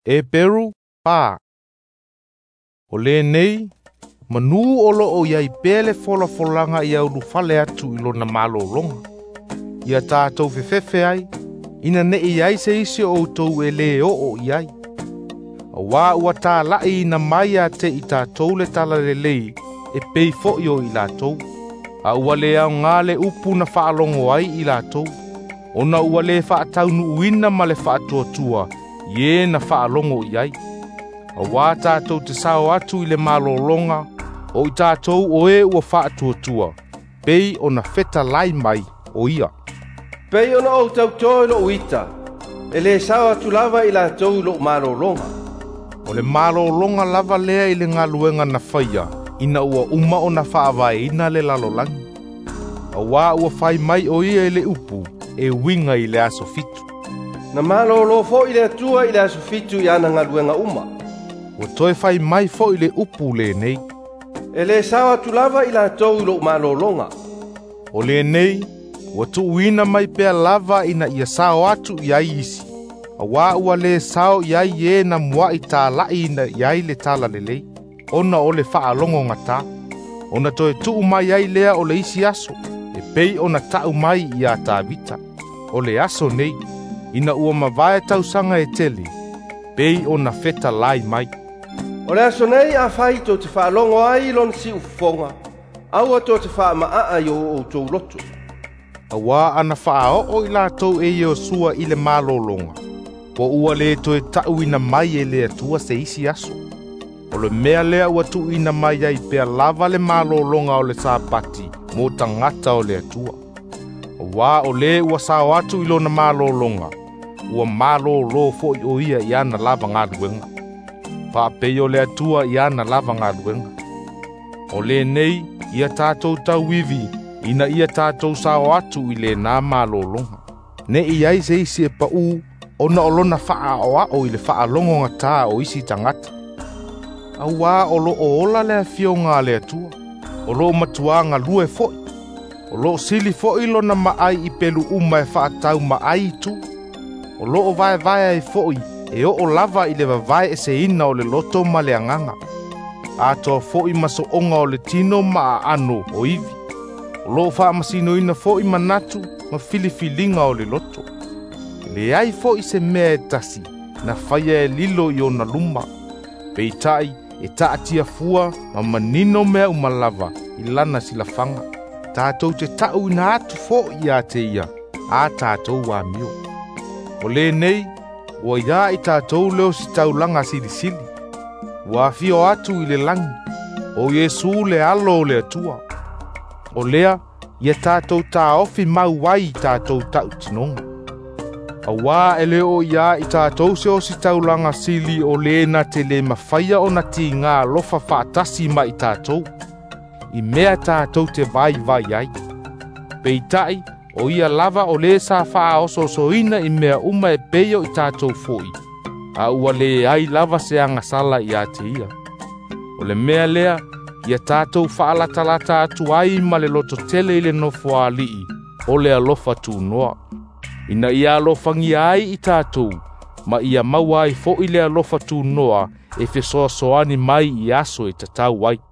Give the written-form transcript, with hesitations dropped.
e peru pa. O le nei, manu olo o iai pele fola folanga ia ulu fale atu ilo na malo longa. Ia tātou fefefe ai, ina ne iai se isi o tau e le o iai. A wā ua tā lai ina mai a te i tātou le tala le lei, e pei fo i o i lātou. A ua le au ngā le upu na whaalongo ai i lātou. Ona ua le whaataunu uina ma le whaatuatua, ie na whaalongo iai. A wā tātou te sao atu i le malolonga, o i tātou o e ua whaatuatua, pei o na feta lai mai o ia. Pei ona o tautoe lo uita, e le sao atu lava i lātou lo malolonga. O le malolonga lava lea i le ngaluenga na whaia, ina ua uma o na whaavai ina le lalolangi. A wā ua whai mai o ia i le upu, e winga i le aso fitu. Na malolo fo i le atua i le aso fitu i ana ngaluenga uma. Ua toe whai mai fo i le upu le nei. E le sao atu lava i lātou lo malolonga. O le nei, ua tu uina mai pea lava ina ia sao atu i ai isi. A wā ua le sao i ai e na mua i tā lai ina i ai le tala le lei. Ona o le whaalongo ngata. Ona toe tuu mai ai lea o le isi aso. E pei ona tau mai i a tā vita. O le aso nei, ina ua mawai tausanga e teli. Pei ona feta lai mai. O le aso nei a whai tō te whaalongo ai lon si ufonga. Aua tō te wha maa i o tō loto. A wā ana whaao o i lātou e o sua i le malolonga. Po ua le toe tau ina mai e le atua se isi aso. O le mea lea ua tu ina mai ai pea lava le malolonga o le sāpati mo tangata o le atua. O wā o le ua sao atu ilo na malolonga. Ua malolo fo i o ia i ana lava ngā luenga. Pa pei o le atua i ana lava ngā luenga. O le nei, ia tātou tau wivi, ina ia tātou sao atu i le nā malolonga. Ne i ai se isi e pa u, ona olona faa oa o i le faa longo ngata o isi tangata. A wā olo o ola le fio ngā le atua. Olo matua ngā lue foi. Olo sili foi lo na maai i pelu uma e faa tau maai tu. Olo o vai e foi. E o lava i le vavai e se ina o le loto ma le anganga. A toa foi maso onga o le tino ma a ano o ivi. Olo faa masino ina foi manatu ma filifilinga o le loto. Le ai foi se mea e tasi na whaia e lilo i o na luma. Peitai e taatia fua ma manino mea umalava i lana sila fanga. Tātou te tau ina atu fo i a te ia, a tātou wa mio. O le nei, ua ia i tātou leo si taulanga sili. Ua fio atu i le langi, o Yesu le alo o le atua. O lea, ia tātou tā ofi mau wai i tātou tau tinonga. A wā e leo ia i tātou se o si taulanga sili o le na te le mawhaia o na ti ngā lofa whaatasi ma i tātou. I mea tātou te vai ai. Peitai, o ia lava o le sa wha oso soina i mea uma e peio i tātou foi. A ua le ai lava se anga sala i a te ia. O le mea lea, ia tātou whaalata atu ai ma le loto tele i le nofo alii, o le alofa tu noa. Ina ia alofangi ai i tātou, ma ia maua ai fo i le alofa tu noa e fesoa soani mai i aso e tatau ai.